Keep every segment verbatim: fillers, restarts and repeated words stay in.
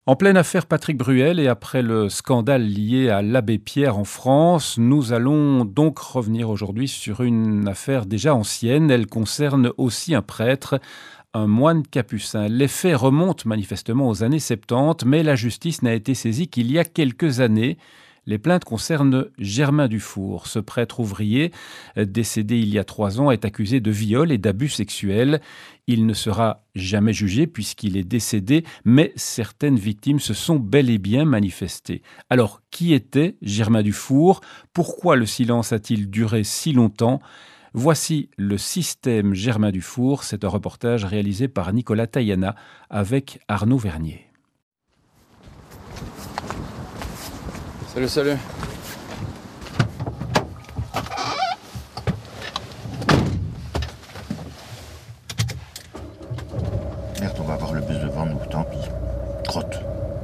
En pleine affaire Patrick Bruel et après le scandale lié à l'abbé Pierre en France, nous allons donc revenir aujourd'hui sur une affaire déjà ancienne. Elle concerne aussi un prêtre, un moine capucin. Les faits remontent manifestement aux années soixante-dix, mais la justice n'a été saisie qu'il y a quelques années. Les plaintes concernent Germain Dufour. Ce prêtre ouvrier, décédé il y a trois ans, est accusé de viol et d'abus sexuels. Il ne sera jamais jugé puisqu'il est décédé, mais certaines victimes se sont bel et bien manifestées. Alors, qui était Germain Dufour ? Pourquoi le silence a-t-il duré si longtemps ? Voici le système Germain Dufour. C'est un reportage réalisé par Nicolas Tayana avec Arnaud Vernier. Salut, salut. Merde, on va avoir le bus devant nous, tant pis. Crotte.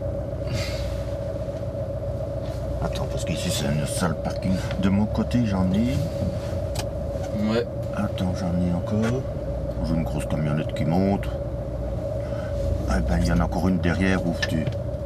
Attends, parce qu'ici c'est une salle parking. De mon côté, j'en ai. Ouais. Attends, j'en ai encore. J'ai une grosse camionnette qui monte. Ah ben, il y en a encore une derrière, ouvre-tu.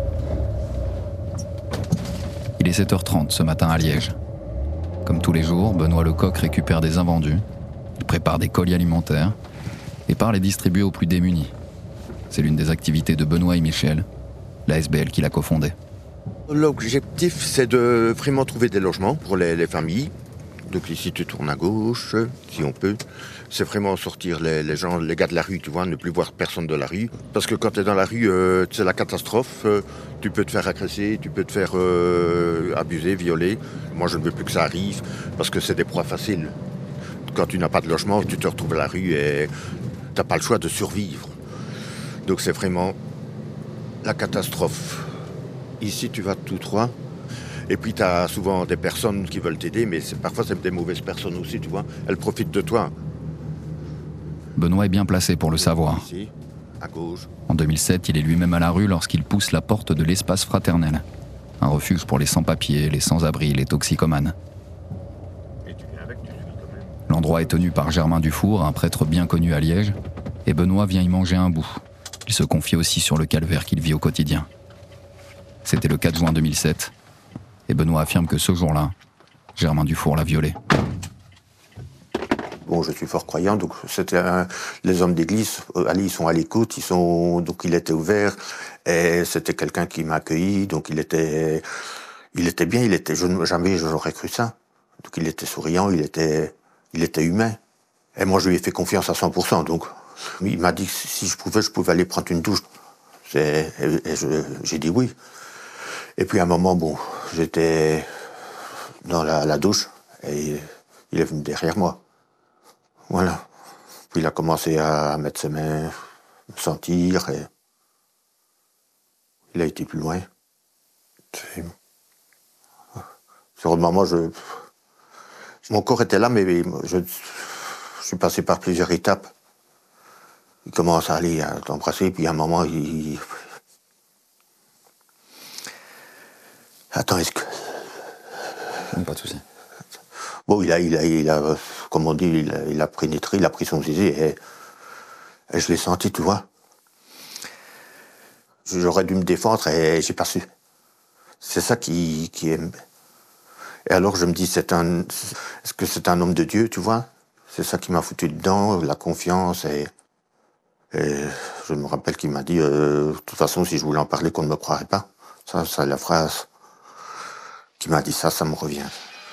Il est sept heures trente ce matin à Liège. Comme tous les jours, Benoît Lecoq récupère des invendus, il prépare des colis alimentaires et part les distribuer aux plus démunis. C'est l'une des activités de Benoît et Michel, la S B L qu'il a cofondée. L'objectif, c'est de vraiment trouver des logements pour les, les familles. Donc ici, tu tournes à gauche, si on peut. C'est vraiment sortir les, les gens, les gars de la rue, tu vois, ne plus voir personne de la rue. Parce que quand tu es dans la rue, euh, c'est la catastrophe. Euh, tu peux te faire agresser, tu peux te faire euh, abuser, violer. Moi, je ne veux plus que ça arrive, parce que c'est des proies faciles. Quand tu n'as pas de logement, tu te retrouves à la rue et tu n'as pas le choix de survivre. Donc c'est vraiment la catastrophe. Ici, tu vas tout droit. Et puis, tu as souvent des personnes qui veulent t'aider, mais c'est, parfois, c'est des mauvaises personnes aussi, tu vois. Elles profitent de toi. Benoît est bien placé pour le savoir. Ici, à gauche. En deux mille sept, il est lui-même à la rue lorsqu'il pousse la porte de l'espace fraternel. Un refuge pour les sans-papiers, les sans-abri, les toxicomanes. Et tu viens avec, tu suis quand même. L'endroit est tenu par Germain Dufour, un prêtre bien connu à Liège, et Benoît vient y manger un bout. Il se confie aussi sur le calvaire qu'il vit au quotidien. C'était le quatre juin deux mille sept, et Benoît affirme que ce jour-là, Germain Dufour l'a violé. Bon, je suis fort croyant, donc c'était un, les hommes d'église, euh, allez, ils sont à l'écoute, ils sont, donc il était ouvert, et c'était quelqu'un qui m'a accueilli, donc il était, il était bien, il était, je, jamais j'aurais cru ça. Donc il était souriant, il était, il était humain. Et moi, je lui ai fait confiance à cent pour cent, donc il m'a dit que si je pouvais, je pouvais aller prendre une douche. C'est, et, et je, j'ai dit oui. Et puis à un moment, bon, j'étais dans la, la douche, et il est venu derrière moi. Voilà. Puis il a commencé à mettre ses mains, me sentir, et il a été plus loin. Et... Sur le moment, je... mon corps était là, mais je, je suis passé par plusieurs étapes. Il commence à aller à t'embrasser, puis à un moment, il... Attends, est-ce que... Pas de souci. Bon, il a, il a, il a, comme on dit, il a, il a pénétré, il a pris son zizi et, et je l'ai senti, tu vois. J'aurais dû me défendre et j'ai pas su. C'est ça qui, qui est... Et alors je me dis, c'est un, est-ce que c'est un homme de Dieu, tu vois? C'est ça qui m'a foutu dedans, la confiance et, et je me rappelle qu'il m'a dit, euh, de toute façon, si je voulais en parler, qu'on ne me croirait pas. Ça, c'est la phrase qui m'a dit ça, ça me revient.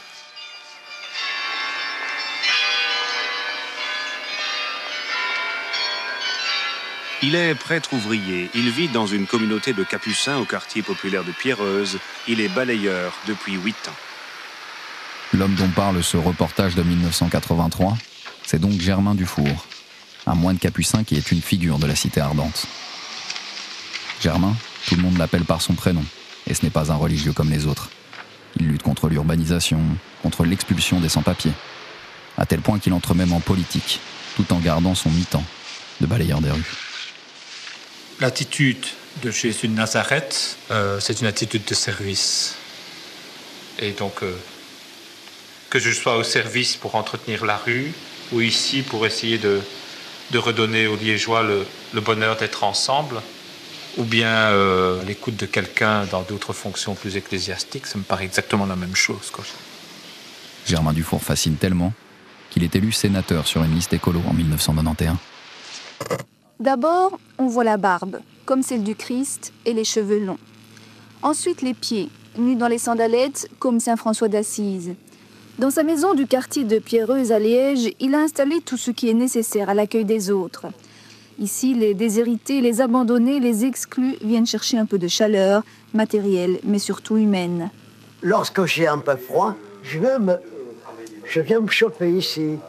Il est prêtre ouvrier. Il vit dans une communauté de capucins au quartier populaire de Pierreuse. Il est balayeur depuis huit ans. L'homme dont parle ce reportage de mille neuf cent quatre-vingt-trois, c'est donc Germain Dufour, un moine capucin qui est une figure de la cité ardente. Germain, tout le monde l'appelle par son prénom, et ce n'est pas un religieux comme les autres. Il lutte contre l'urbanisation, contre l'expulsion des sans-papiers, à tel point qu'il entre même en politique, tout en gardant son mi-temps de balayeur des rues. L'attitude de Jésus de Nazareth, euh, c'est une attitude de service. Et donc, euh, que je sois au service pour entretenir la rue, ou ici pour essayer de, de redonner aux Liégeois le, le bonheur d'être ensemble, ou bien euh, l'écoute de quelqu'un dans d'autres fonctions plus ecclésiastiques, ça me paraît exactement la même chose, quoi. Germain Dufour fascine tellement qu'il est élu sénateur sur une liste écolo en mille neuf cent quatre-vingt-onze. D'abord, on voit la barbe, comme celle du Christ, et les cheveux longs. Ensuite, les pieds, nus dans les sandalettes, comme saint François d'Assise. Dans sa maison du quartier de Pierreuse à Liège, il a installé tout ce qui est nécessaire à l'accueil des autres. Ici, les déshérités, les abandonnés, les exclus viennent chercher un peu de chaleur, matérielle, mais surtout humaine. Lorsque j'ai un peu froid, je viens me, je viens me chauffer ici.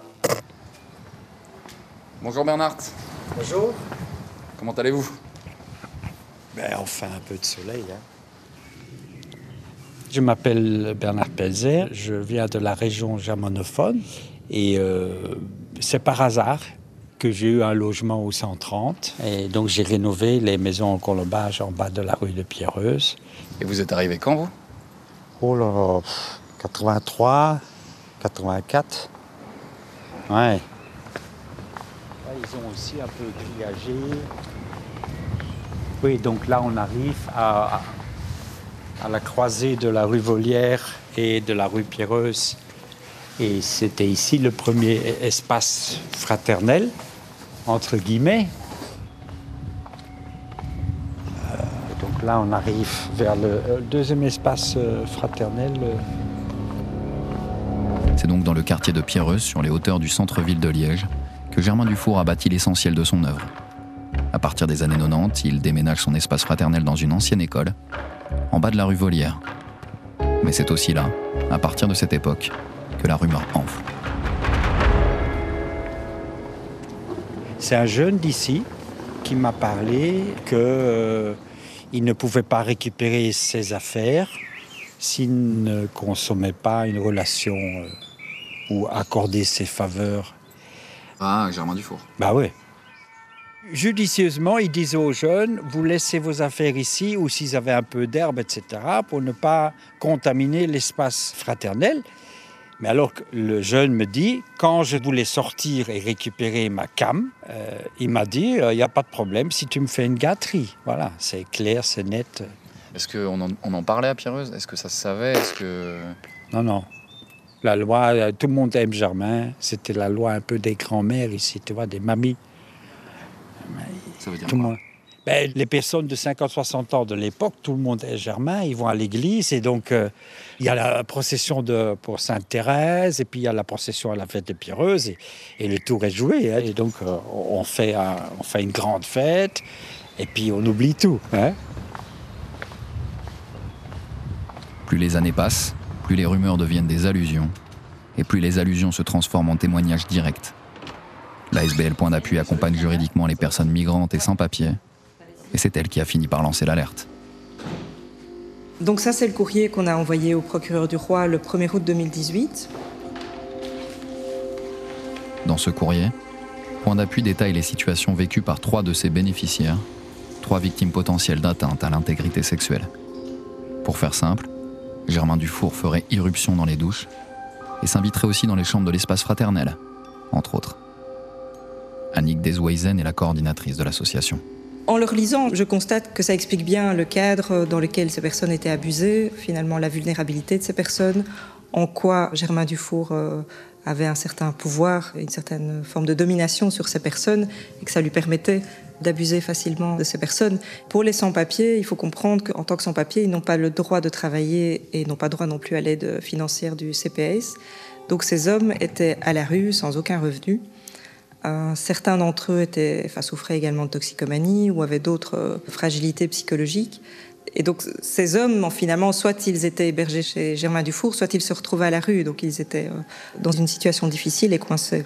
Bonjour Bernard. Bonjour. Comment allez-vous? Ben, enfin, un peu de soleil. Hein. Je m'appelle Bernard Pelzer, je viens de la région germanophone et euh, c'est par hasard que j'ai eu un logement au cent trente et donc j'ai rénové les maisons en colombage en bas de la rue de Pierreuse. Et vous êtes arrivé quand, vous? Oh là là, quatre-vingt-trois, quatre-vingt-quatre. Ouais. Là, ils ont aussi un peu grillagé. Oui, donc là on arrive à... à à la croisée de la rue Volière et de la rue Pierreuse. Et c'était ici le premier espace fraternel, entre guillemets. Euh, donc là, on arrive vers le euh, deuxième espace euh, fraternel. Euh. C'est donc dans le quartier de Pierreuse, sur les hauteurs du centre-ville de Liège, que Germain Dufour a bâti l'essentiel de son œuvre. À partir des années quatre-vingt-dix, il déménage son espace fraternel dans une ancienne école, en bas de la rue Volière. Mais c'est aussi là, à partir de cette époque, que la rumeur enfle. C'est un jeune d'ici qui m'a parlé qu'il euh, ne pouvait pas récupérer ses affaires s'il ne consommait pas une relation euh, ou accordait ses faveurs. Ah, Germain Dufour. Bah oui. Judicieusement, ils disaient aux jeunes, vous laissez vos affaires ici, ou s'ils avaient un peu d'herbe, et cetera, pour ne pas contaminer l'espace fraternel. Mais alors que le jeune me dit, quand je voulais sortir et récupérer ma cam, euh, il m'a dit, il euh, n'y a pas de problème si tu me fais une gâterie. Voilà, c'est clair, c'est net. Est-ce qu'on en, on en parlait à Pierreuse? Est-ce que ça se savait? Est-ce que... Non, non. La loi, euh, tout le monde aime Germain. C'était la loi un peu des grands-mères ici, tu vois, des mamies. Ça veut dire tout le quoi? monde. Ben, les personnes de cinquante soixante ans de l'époque, tout le monde est germain, ils vont à l'église et donc euh, il y a la procession de, pour Sainte-Thérèse et puis il y a la procession à la fête de Pierreuse et, et le tour est joué. Hein, et donc euh, on, fait un, on fait une grande fête et puis on oublie tout. Hein. Plus les années passent, plus les rumeurs deviennent des allusions et plus les allusions se transforment en témoignages directs. La S B L Point d'appui accompagne juridiquement les personnes migrantes et sans papier. Et c'est elle qui a fini par lancer l'alerte. Donc ça, c'est le courrier qu'on a envoyé au procureur du roi le premier août deux mille dix-huit. Dans ce courrier, Point d'appui détaille les situations vécues par trois de ses bénéficiaires, trois victimes potentielles d'atteinte à l'intégrité sexuelle. Pour faire simple, Germain Dufour ferait irruption dans les douches et s'inviterait aussi dans les chambres de l'espace fraternel, entre autres. Annick Desweisen est la coordinatrice de l'association. En le relisant, je constate que ça explique bien le cadre dans lequel ces personnes étaient abusées, finalement la vulnérabilité de ces personnes, en quoi Germain Dufour euh, avait un certain pouvoir, une certaine forme de domination sur ces personnes, et que ça lui permettait d'abuser facilement de ces personnes. Pour les sans-papiers, il faut comprendre qu'en tant que sans-papiers, ils n'ont pas le droit de travailler et n'ont pas droit non plus à l'aide financière du C P S. Donc ces hommes étaient à la rue sans aucun revenu. Euh, certains d'entre eux étaient, enfin, souffraient également de toxicomanie ou avaient d'autres euh, fragilités psychologiques. Et donc ces hommes, finalement, soit ils étaient hébergés chez Germain Dufour, soit ils se retrouvaient à la rue. Donc ils étaient euh, dans une situation difficile et coincés.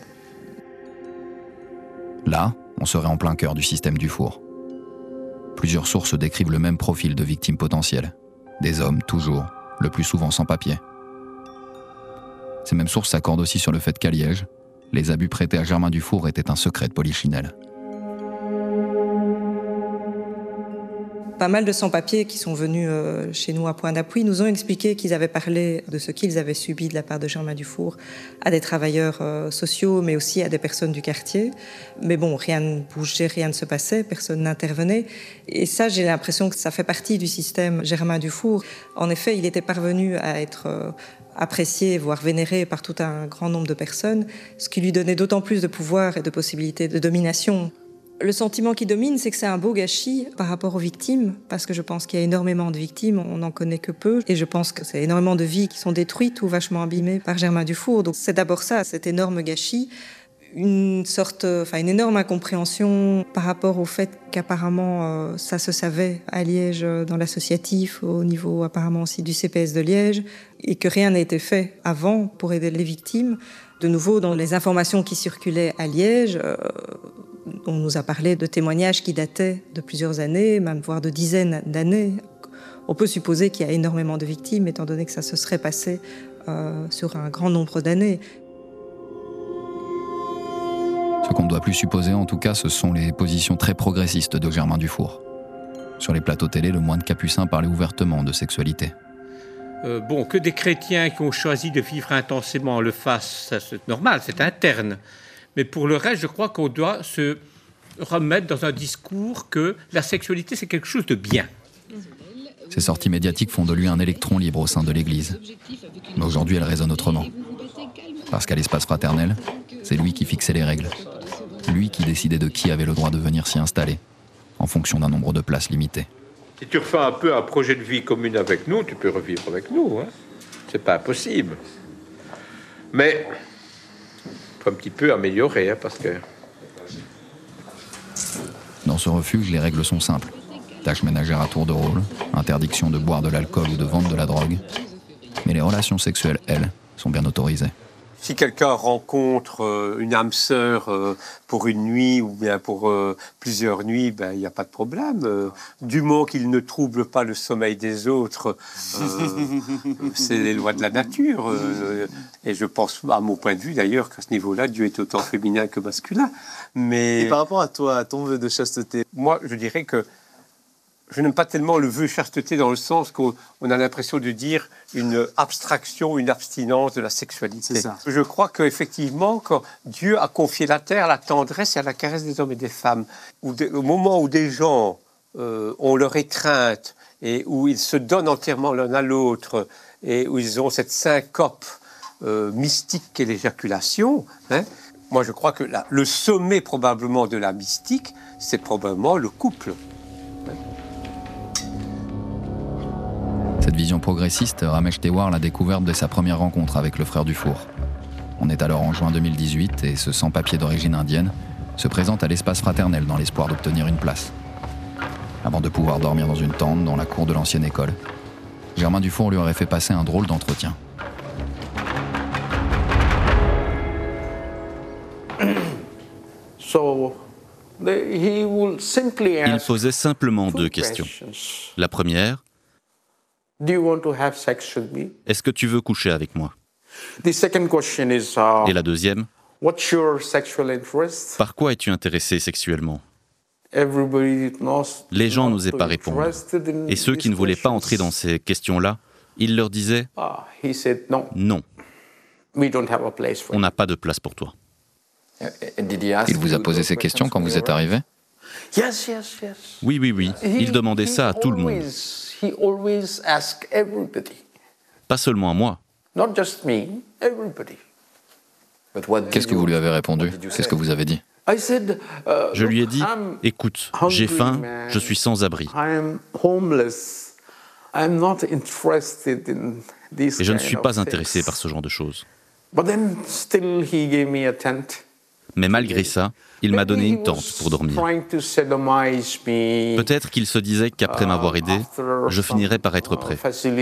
Là, on serait en plein cœur du système Dufour. Plusieurs sources décrivent le même profil de victimes potentielles. Des hommes, toujours, le plus souvent sans papier. Ces mêmes sources s'accordent aussi sur le fait qu'à Liège, les abus prêtés à Germain Dufour étaient un secret de polichinelle. Pas mal de sans-papiers qui sont venus euh, chez nous à Point d'Appui nous ont expliqué qu'ils avaient parlé de ce qu'ils avaient subi de la part de Germain Dufour à des travailleurs euh, sociaux, mais aussi à des personnes du quartier. Mais bon, rien ne bougeait, rien ne se passait, personne n'intervenait. Et ça, j'ai l'impression que ça fait partie du système Germain Dufour. En effet, il était parvenu à être euh, apprécié, voire vénéré par tout un grand nombre de personnes, ce qui lui donnait d'autant plus de pouvoir et de possibilités de domination. Le sentiment qui domine, c'est que c'est un beau gâchis par rapport aux victimes, parce que je pense qu'il y a énormément de victimes, on n'en connaît que peu, et je pense que c'est énormément de vies qui sont détruites ou vachement abîmées par Germain Dufour. Donc c'est d'abord ça, cet énorme gâchis, une sorte, enfin une énorme incompréhension par rapport au fait qu'apparemment euh, ça se savait à Liège dans l'associatif, au niveau apparemment aussi du C P S de Liège, et que rien n'a été fait avant pour aider les victimes. De nouveau, dans les informations qui circulaient à Liège, euh, on nous a parlé de témoignages qui dataient de plusieurs années, même voire de dizaines d'années. On peut supposer qu'il y a énormément de victimes, étant donné que ça se serait passé euh, sur un grand nombre d'années. Ce qu'on ne doit plus supposer, en tout cas, ce sont les positions très progressistes de Germain Dufour. Sur les plateaux télé, le moine capucin parlait ouvertement de sexualité. Euh, bon, que des chrétiens qui ont choisi de vivre intensément le fassent, ça, c'est normal, c'est interne. Mais pour le reste, je crois qu'on doit se remettre dans un discours que la sexualité, c'est quelque chose de bien. Ces sorties médiatiques font de lui un électron libre au sein de l'Église. Mais aujourd'hui, elles résonnent autrement. Parce qu'à l'espace fraternel, c'est lui qui fixait les règles. Lui qui décidait de qui avait le droit de venir s'y installer, en fonction d'un nombre de places limité. Si tu refais un peu un projet de vie commune avec nous, tu peux revivre avec nous. Hein. C'est pas impossible. Mais il faut un petit peu améliorer, hein, parce que... Dans ce refuge, les règles sont simples. Tâches ménagères à tour de rôle, interdiction de boire de l'alcool ou de vendre de la drogue. Mais les relations sexuelles, elles, sont bien autorisées. Si quelqu'un rencontre euh, une âme sœur euh, pour une nuit ou bien pour euh, plusieurs nuits, ben, il n'y a pas de problème. Euh, du moment qu'il ne trouble pas le sommeil des autres, euh, c'est les lois de la nature. Euh, et je pense, à mon point de vue d'ailleurs, qu'à ce niveau-là, Dieu est autant féminin que masculin. Mais... Et par rapport à toi, à ton vœu de chasteté? Moi, je dirais que je n'aime pas tellement le vœu chasteté dans le sens qu'on a l'impression de dire une abstraction, une abstinence de la sexualité. C'est ça. Je crois qu'effectivement, quand Dieu a confié la terre à la tendresse et à la caresse des hommes et des femmes, où de, au moment où des gens euh, ont leur étreinte et où ils se donnent entièrement l'un à l'autre et où ils ont cette syncope euh, mystique qu'est l'éjaculation, hein, moi je crois que la, le sommet probablement de la mystique, c'est probablement le couple. Cette vision progressiste, Ramesh Tewar l'a découverte dès sa première rencontre avec le frère Dufour. On est alors en juin deux mille dix-huit et ce sans-papier d'origine indienne se présente à l'espace fraternel dans l'espoir d'obtenir une place. Avant de pouvoir dormir dans une tente dans la cour de l'ancienne école, Germain Dufour lui aurait fait passer un drôle d'entretien. Il posait simplement deux questions. La première, est-ce que tu veux coucher avec moi? Et la deuxième, par quoi es-tu intéressé sexuellement? Les gens n'osaient pas répondre. Et ceux qui ne voulaient pas entrer dans ces questions-là, il leur disait non, on n'a pas de place pour toi. Il vous a posé ces questions quand vous êtes arrivé? Oui, oui, oui. Il demandait ça à tout le monde. Pas seulement à moi. Qu'est-ce que vous lui avez répondu? Qu'est-ce que vous avez dit? Je lui ai dit, écoute, j'ai faim, je suis sans abri. Et je ne suis pas intéressé par ce genre de choses. Mais malgré ça, il m'a donné une tente pour dormir. Peut-être qu'il se disait qu'après m'avoir aidé, je finirais par être prêt.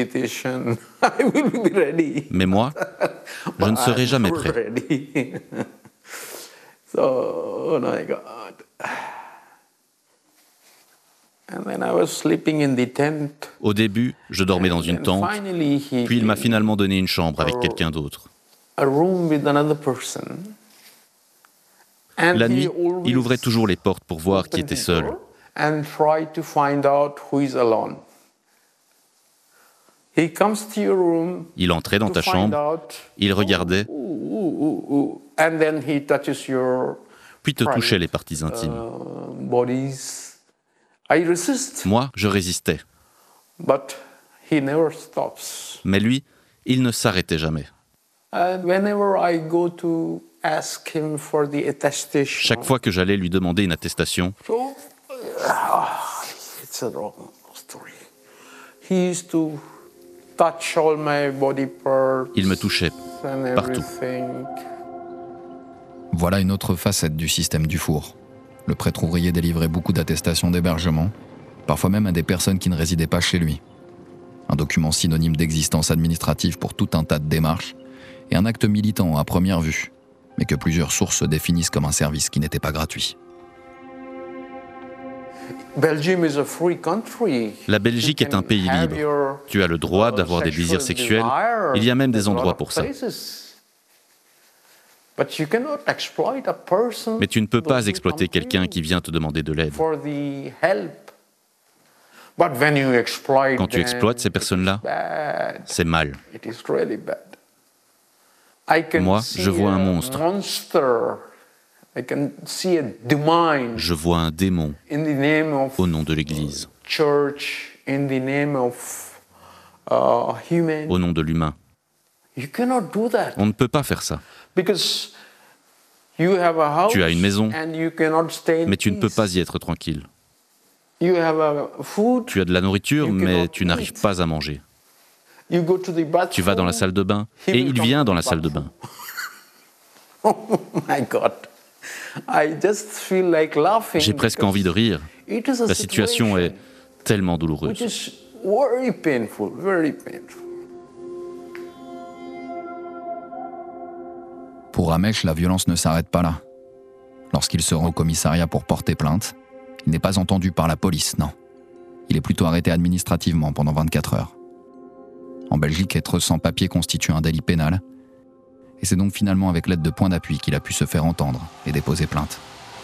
Mais moi, je ne serai jamais prêt. Au début, je dormais dans une tente, puis il m'a finalement donné une chambre avec quelqu'un d'autre. La nuit, il ouvrait toujours les portes pour voir qui était seul, and try to find out who is alone. He comes to your room. Il entrait dans ta chambre, il regardait, and then he touches your puis te touchait les parties intimes. uh, bodies. I resist, Moi, je résistais. but he never stops. Mais lui, il ne s'arrêtait jamais. And whenever I go to ask him for the attestation, Chaque fois que j'allais lui demander une attestation, so, ah, it's a long story. He used to touch all my body parts il me touchait and partout. everything. Voilà une autre facette du système Dufour. Le prêtre ouvrier délivrait beaucoup d'attestations d'hébergement, parfois même à des personnes qui ne résidaient pas chez lui. Un document synonyme d'existence administrative pour tout un tas de démarches, et un acte militant à première vue, mais que plusieurs sources définissent comme un service qui n'était pas gratuit. Belgium is a free country. La Belgique est un pays libre. Tu as le droit d'avoir des désirs sexuels. Il y a même des endroits pour ça. But you cannot exploit a person Mais tu ne peux pas exploiter quelqu'un qui vient te demander de l'aide. for the help. But when you exploit Quand tu them, exploites ces personnes-là, bad. c'est mal. It is really bad. I can Moi, see je vois a un monstre. monster. I can see a demon Je vois un démon in the name of au nom de l'Église, church, in the name of uh, human. au nom de l'humain. You cannot do that On ne peut pas faire ça. because you have a house Tu as une maison, and you cannot stay in mais tu ne peux peace. pas y être tranquille. You have a food. Tu as de la nourriture, You mais cannot tu n'arrives eat. pas à manger. You go to the bathroom. Tu vas dans la salle de bain, He et will il come vient to dans la the salle de bain. Oh my God. I just feel like laughing. J'ai presque because envie de rire. it is a La situation est tellement which douloureuse. is very painful, very painful. Pour Ramesh, la violence ne s'arrête pas là. Lorsqu'il se rend au commissariat pour porter plainte, il n'est pas entendu par la police, non. Il est plutôt arrêté administrativement pendant vingt-quatre heures. En Belgique, être sans papier constitue un délit pénal, et c'est donc finalement avec l'aide de Point d'appui qu'il a pu se faire entendre et déposer plainte.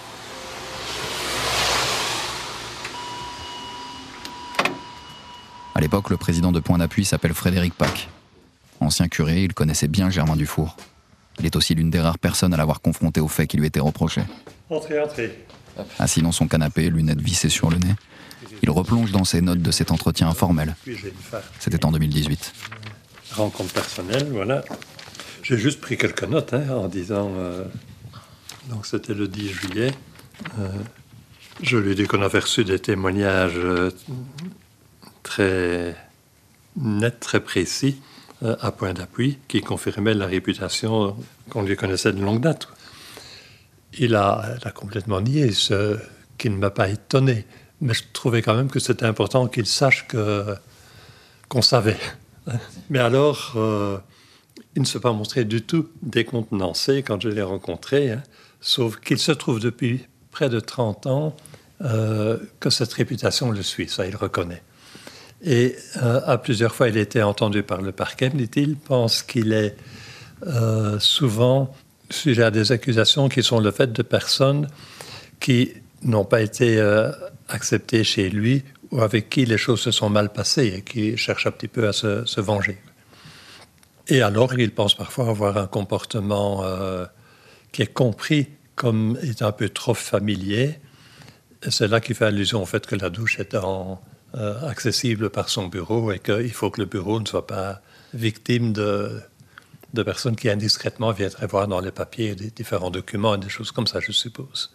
À l'époque, le président de Point d'appui s'appelle Frédéric Pack. Ancien curé, il connaissait bien Germain Dufour. Il est aussi l'une des rares personnes à l'avoir confronté aux faits qui lui étaient reprochés. Entrez, entrez. Assis dans son canapé, lunettes vissées sur le nez, il replonge dans ses notes de cet entretien informel. C'était en deux mille dix-huit. Rencontre personnelle, voilà. J'ai juste pris quelques notes hein, en disant... Euh, donc c'était le dix juillet. Euh, je lui ai dit qu'on avait reçu des témoignages euh, très nets, très précis, euh, à Point d'appui, qui confirmaient la réputation qu'on lui connaissait de longue date. Il a, il a complètement nié, ce qui ne m'a pas étonné. Mais je trouvais quand même que c'était important qu'il sache que, qu'on savait. Mais alors, euh, il ne s'est pas montré du tout décontenancé quand je l'ai rencontré, hein, sauf qu'il se trouve depuis près de trente ans euh, que cette réputation le suit, ça il reconnaît. Et euh, à plusieurs fois, il a été entendu par le parquet, dit-il, pense qu'il est euh, souvent sujet à des accusations qui sont le fait de personnes qui n'ont pas été euh, acceptées chez lui ou avec qui les choses se sont mal passées et qui cherchent un petit peu à se, se venger. Et alors, il pense parfois avoir un comportement euh, qui est compris comme étant un peu trop familier. Et c'est là qu'il fait allusion au fait que la douche est en, euh, accessible par son bureau et qu'il faut que le bureau ne soit pas victime de, de personnes qui indiscrètement viendraient voir dans les papiers des différents documents et des choses comme ça, je suppose.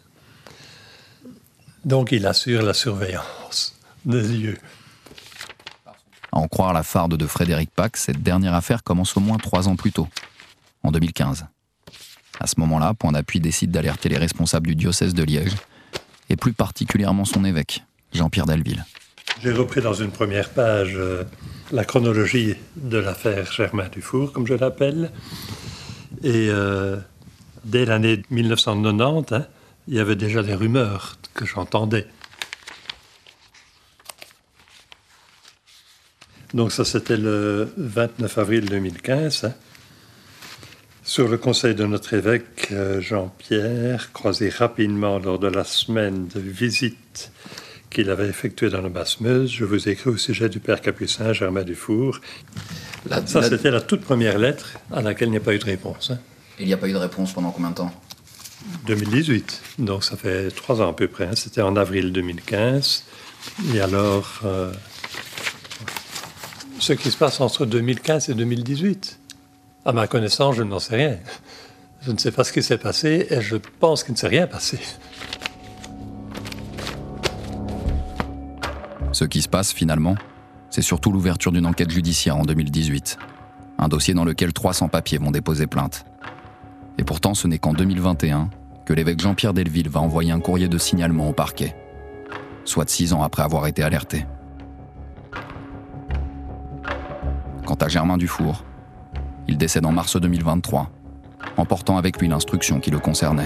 Donc, il assure la surveillance des lieux. À en croire la farde de Frédéric Pack, cette dernière affaire commence au moins trois ans plus tôt, en deux mille quinze. À ce moment-là, Point d'appui décide d'alerter les responsables du diocèse de Liège, et plus particulièrement son évêque, Jean-Pierre Delville. J'ai repris dans une première page euh, la chronologie de l'affaire Germain Dufour, comme je l'appelle. Et euh, dès l'année mille neuf cent quatre-vingt-dix, hein, il y avait déjà des rumeurs que j'entendais. Donc ça, c'était le vingt-neuf avril deux mille quinze. Hein. Sur le conseil de notre évêque, euh, Jean-Pierre, croisé rapidement lors de la semaine de visite qu'il avait effectuées dans la Basse-Meuse. Je vous ai écrit au sujet du père capucin Germain Dufour. La, Ça, la... c'était la toute première lettre à laquelle il n'y a pas eu de réponse. Hein. Il n'y a pas eu de réponse pendant combien de temps? deux mille dix-huit, donc ça fait trois ans à peu près. Hein. C'était en avril deux mille quinze. Et alors, euh, ce qui se passe entre deux mille quinze et deux mille dix-huit, à ma connaissance, je n'en sais rien. Je ne sais pas ce qui s'est passé et je pense qu'il ne s'est rien passé. Ce qui se passe finalement, c'est surtout l'ouverture d'une enquête judiciaire en deux mille dix-huit. Un dossier dans lequel trois cents papiers vont déposer plainte. Et pourtant, ce n'est qu'en deux mille vingt et un que l'évêque Jean-Pierre Delville va envoyer un courrier de signalement au parquet, soit six ans après avoir été alerté. Quant à Germain Dufour, il décède en mars deux mille vingt-trois, emportant avec lui l'instruction qui le concernait.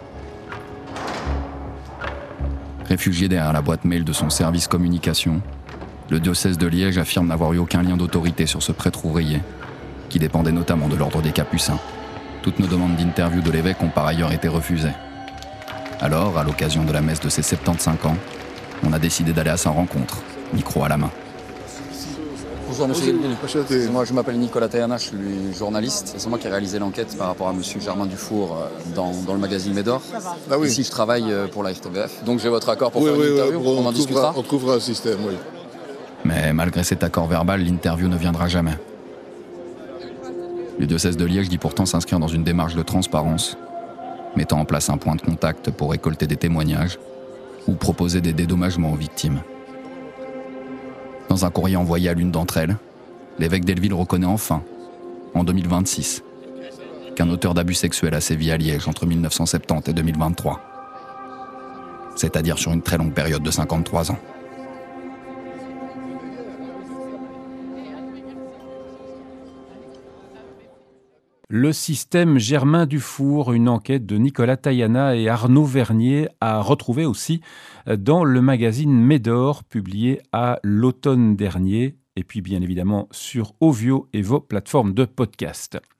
Réfugié derrière la boîte mail de son service communication, le diocèse de Liège affirme n'avoir eu aucun lien d'autorité sur ce prêtre ouvrier, qui dépendait notamment de l'ordre des Capucins. Toutes nos demandes d'interview de l'évêque ont par ailleurs été refusées. Alors, à l'occasion de la messe de ses soixante-quinze ans, on a décidé d'aller à sa rencontre, micro à la main. Bonjour Monsieur Delville, moi je m'appelle Nicolas Tayana, je suis journaliste. C'est moi qui ai réalisé l'enquête par rapport à Monsieur Germain Dufour dans, dans le magazine Médor. Ah oui. Ici je travaille pour la R T B F, donc j'ai votre accord pour oui, faire oui, une interview, oui, on, on en discutera. On trouvera un système, oui. Mais malgré cet accord verbal, l'interview ne viendra jamais. Le diocèse de Liège dit pourtant s'inscrire dans une démarche de transparence, mettant en place un point de contact pour récolter des témoignages ou proposer des dédommagements aux victimes. Dans un courrier envoyé à l'une d'entre elles, l'évêque Delville reconnaît enfin, en deux mille vingt-six, qu'un auteur d'abus sexuels a sévi à Liège entre mille neuf cent soixante-dix et deux mille vingt-trois, c'est-à-dire sur une très longue période de cinquante-trois ans. Le système Germain Dufour, une enquête de Nicolas Tayana et Arnaud Vernier, a retrouvé aussi dans le magazine Médor, publié à l'automne dernier, et puis bien évidemment sur Ovio et vos plateformes de podcast.